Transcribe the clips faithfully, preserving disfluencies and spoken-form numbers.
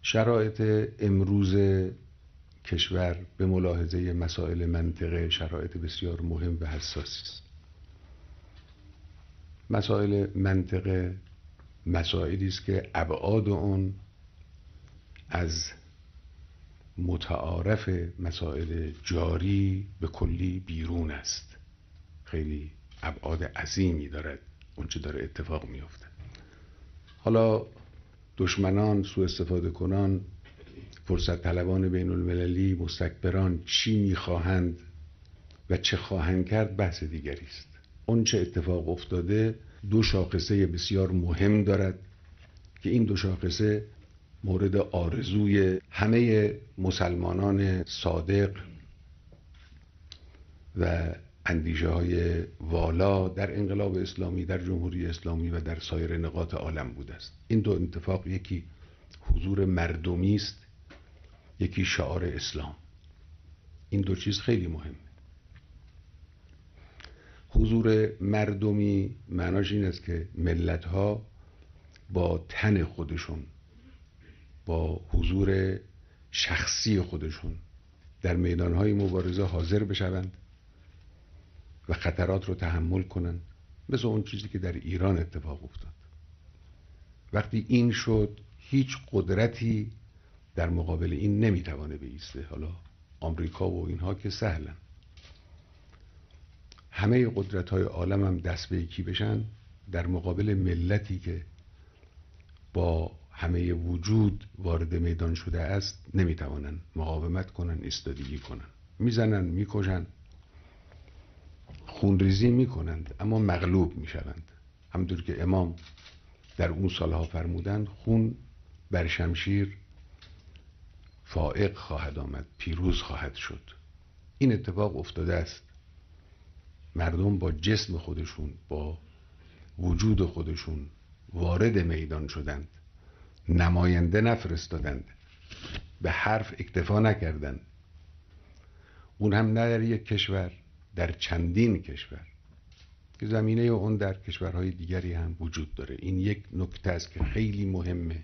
شرایط امروز کشور به ملاحظه مسائل منطقه شرایط بسیار مهم و حساسی است. مسائل منطقه مسائلی است که ابعاد آن از متعارف مسائل جاری به کلی بیرون است. خیلی ابعاد عظیمی دارد اونچه داره اتفاق میفته. حالا دشمنان، سوء استفاده کنان، فرصت طلبان بین المللی، مستکبران چی میخواهند و چه خواهند کرد بحث دیگری است. اون چه اتفاق افتاده دو شاخصه بسیار مهم دارد که این دو شاخصه مورد آرزوی همه مسلمانان صادق و اندیشه های والا در انقلاب اسلامی، در جمهوری اسلامی و در سایر نقاط عالم بوده است. این دو اتفاق، یکی حضور مردمی است، یکی شعار اسلام. این دو چیز خیلی مهمه. حضور مردمی معناش این است که ملت‌ها با تن خودشون، با حضور شخصی خودشون در میدان‌های مبارزه حاضر بشوند و خطرات رو تحمل کنند، مثل اون چیزی که در ایران اتفاق افتاد. وقتی این شد هیچ قدرتی در مقابل این نمیتوانه بایسته. حالا آمریکا و اینها که سهلن، همه قدرت‌های عالم هم دست به یکی بشن در مقابل ملتی که با همه وجود وارد میدان شده است نمیتوانن مقاومت کنن، ایستادگی کنن. میزنن، میکشن، خونریزی میکنند، اما مغلوب میشوند. همونطور که امام در اون سالها فرمودند خون بر شمشیر فائق خواهد آمد، پیروز خواهد شد. این اتفاق افتاده است. مردم با جسم خودشون، با وجود خودشون وارد میدان شدند، نماینده نفرستادند، به حرف اکتفا نکردند. اون هم نه در یک کشور، در چندین کشور که زمینه اون در کشورهای دیگری هم وجود داره. این یک نکته است که خیلی مهمه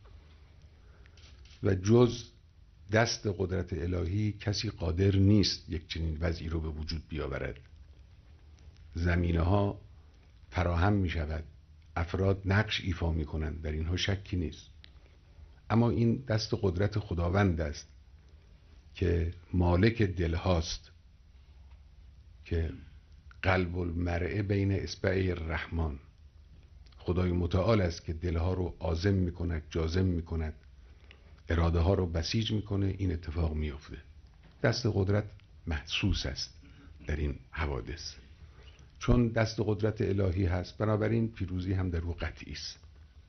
و جز دست قدرت الهی کسی قادر نیست یک چنین وضعی رو به وجود بیاورد. زمینه ها فراهم می شود، افراد نقش ایفا می کنند، در اینها شکی نیست، اما این دست قدرت خداوند است که مالک دل هاست، که قلب المرء بین اصبعی الرحمن، خدای متعال است که دلها رو عازم می کند، جازم می کند، اراده ها رو بسیج می کنه. این اتفاق می افته. دست قدرت محسوس است در این حوادث. چون دست قدرت الهی هست بنابراین پیروزی هم در او قطعی است.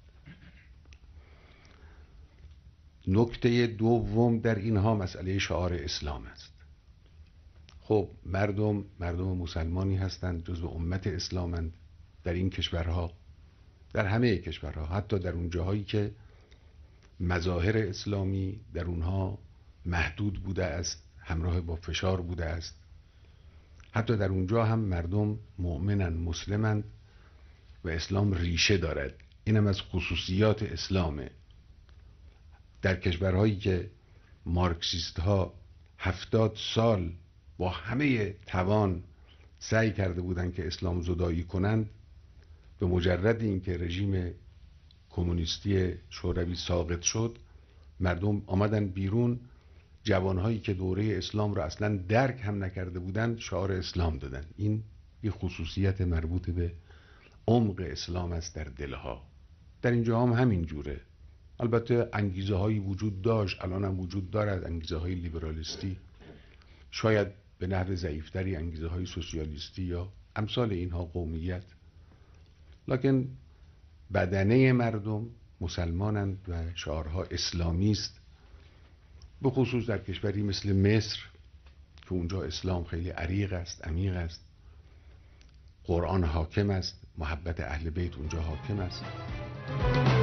نکته دوم در اینها مسئله شعار اسلام است. خب مردم مردم مسلمانی هستند، جزو امت اسلامند در این کشورها، در همه کشورها، حتی در اون جاهایی که مظاهر اسلامی در اونها محدود بوده است، همراه با فشار بوده است. حتی در اونجا هم مردم مؤمنن، مسلمن و اسلام ریشه دارد. اینم از خصوصیات اسلامه. در کشورهایی که مارکسیست ها هفتاد سال با همه توان سعی کرده بودند که اسلام زدایی کنند، به مجرد اینکه رژیم کمونیستی شوروی ساقط شد مردم آمدن بیرون، جوانهایی که دوره اسلام را اصلا درک هم نکرده بودند شعار اسلام دادن. این یه خصوصیت مربوط به عمق اسلام است در دلها. در اینجا هم همین جوره. البته انگیزه هایی وجود داشت، الان هم وجود دارد، انگیزه های لیبرالیستی، شاید به نحو ضعیفتری انگیزه های سوسیالیستی یا امثال اینها، قومیت، لکن بدنه مردم مسلمانند و شعارها اسلامی است. به خصوص در کشوری مثل مصر که اونجا اسلام خیلی عریق است، عمیق است، قرآن حاکم است، محبت اهل بیت اونجا حاکم است.